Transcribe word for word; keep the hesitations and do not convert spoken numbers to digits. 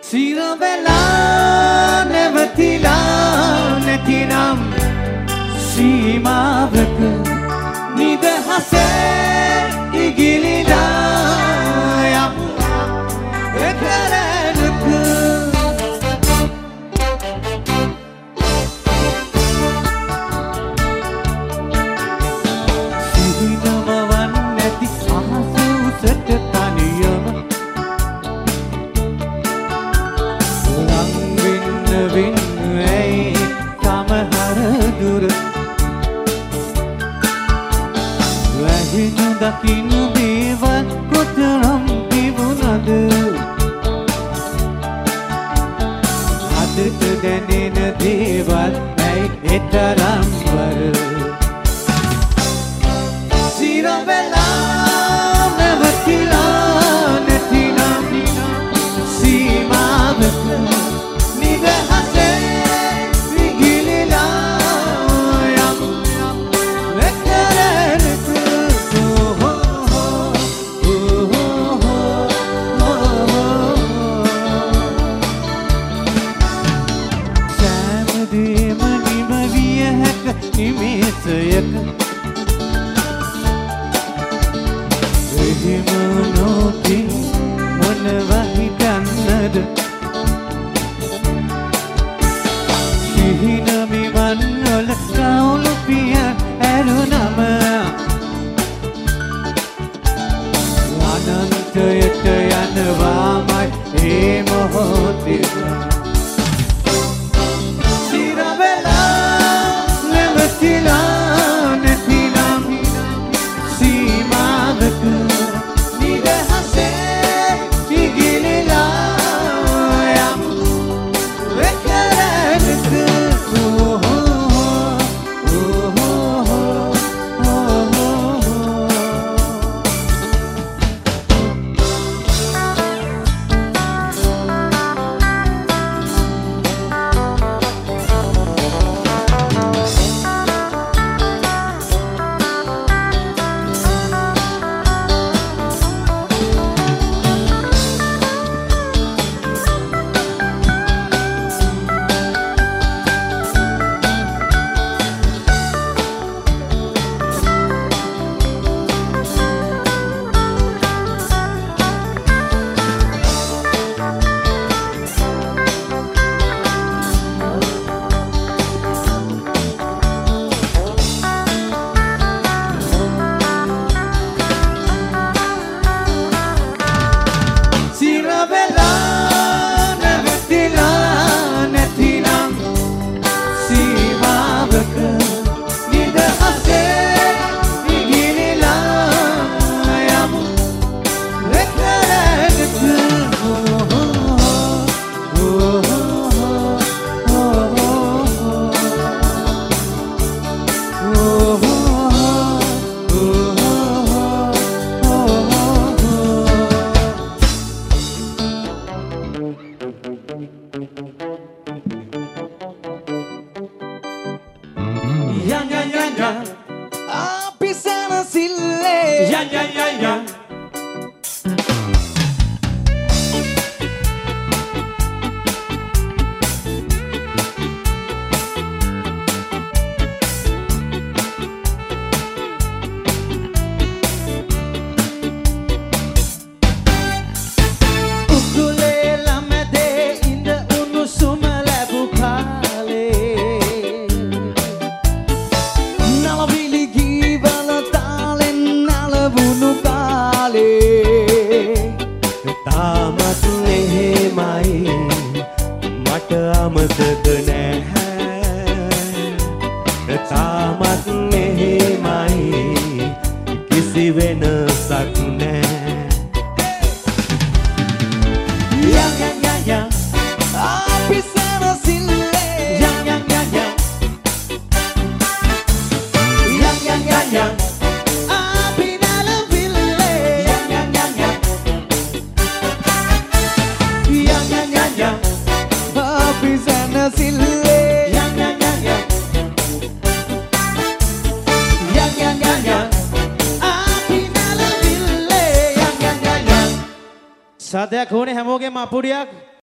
සිරවෙලා නැවතිලා නැතිනම් සීමාවක නිදහසේ ඉගිලිලා යමු එකරැනක සිහිනමවන් නැති අහස උසට තනියම ලං වෙන්න වෙන්නේ සමහර දුර වැහෙන දකින්න දේවල් කොතරම් තිබුණද අදට දැනෙන දේවල් ඇයි එතරම් වර සිරවෙලා නැවතිලා නැතිනම් සීමාවක නිදහසේ විගිලිලා යමු එකරැනක සෑමදේම නිම විය හැක නිමේෂයක එහෙම නොතින් මොනවා හිතන්නද සිහින මිවන් වල කවුළු පියන් ඇරුණම අනන්තයට යනවාමයි ඒ මොහොතේ සිරවෙලා නැවතිලා නැතිනම් සීමාවක නිදහසේ ඉගිලිලා යමු එකරැනක Ya ya ya ya api sana sille ya ya ya ya අමතක නැහැ තාමත් මෙහෙමයි කිසි වෙනසක් නැහැ Ya ya ya ya api sana sille ya ya ya ya Ya ya ya ya api dalam ville ya ya ya ya Ya ya ya ya api sana sille ya ya ya ya Ya ya ya ya api dalam ville ya ya ya ya සාදයක් ඕනේ හැමෝගෙම අපුඩියක්